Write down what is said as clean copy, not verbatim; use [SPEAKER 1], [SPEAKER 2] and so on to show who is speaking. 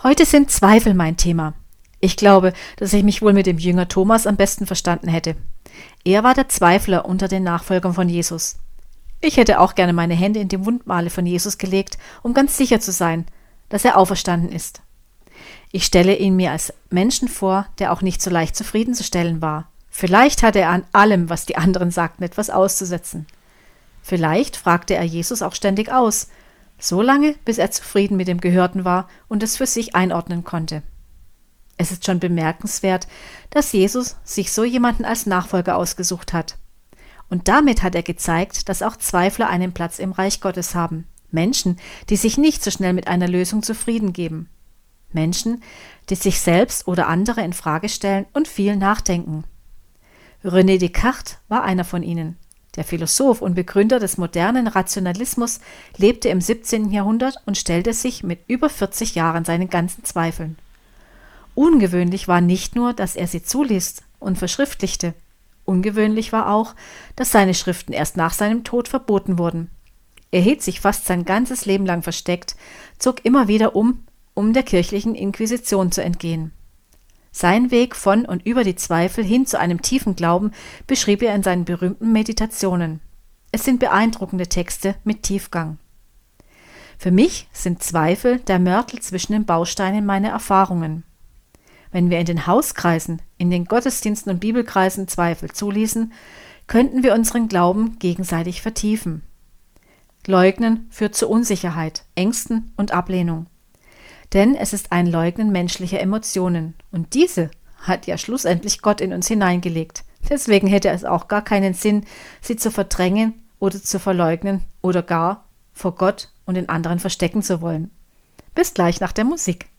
[SPEAKER 1] Heute sind Zweifel mein Thema. Ich glaube, dass ich mich wohl mit dem Jünger Thomas am besten verstanden hätte. Er war der Zweifler unter den Nachfolgern von Jesus. Ich hätte auch gerne meine Hände in die Wundmale von Jesus gelegt, um ganz sicher zu sein, dass er auferstanden ist. Ich stelle ihn mir als Menschen vor, der auch nicht so leicht zufriedenzustellen war. Vielleicht hatte er an allem, was die anderen sagten, etwas auszusetzen. Vielleicht fragte er Jesus auch ständig aus, so lange, bis er zufrieden mit dem Gehörten war und es für sich einordnen konnte. Es ist schon bemerkenswert, dass Jesus sich so jemanden als Nachfolger ausgesucht hat. Und damit hat er gezeigt, dass auch Zweifler einen Platz im Reich Gottes haben. Menschen, die sich nicht so schnell mit einer Lösung zufrieden geben. Menschen, die sich selbst oder andere in Frage stellen und viel nachdenken. René Descartes war einer von ihnen. Der Philosoph und Begründer des modernen Rationalismus lebte im 17. Jahrhundert und stellte sich mit über 40 Jahren seinen ganzen Zweifeln. Ungewöhnlich war nicht nur, dass er sie zuließ und verschriftlichte. Ungewöhnlich war auch, dass seine Schriften erst nach seinem Tod verboten wurden. Er hielt sich fast sein ganzes Leben lang versteckt, zog immer wieder um der kirchlichen Inquisition zu entgehen. Sein Weg von und über die Zweifel hin zu einem tiefen Glauben beschrieb er in seinen berühmten Meditationen. Es sind beeindruckende Texte mit Tiefgang. Für mich sind Zweifel der Mörtel zwischen den Bausteinen meiner Erfahrungen. Wenn wir in den Hauskreisen, in den Gottesdiensten und Bibelkreisen Zweifel zuließen, könnten wir unseren Glauben gegenseitig vertiefen. Leugnen führt zu Unsicherheit, Ängsten und Ablehnung. Denn es ist ein Leugnen menschlicher Emotionen. Und diese hat ja schlussendlich Gott in uns hineingelegt. Deswegen hätte es auch gar keinen Sinn, sie zu verdrängen oder zu verleugnen oder gar vor Gott und den anderen verstecken zu wollen. Bis gleich nach der Musik.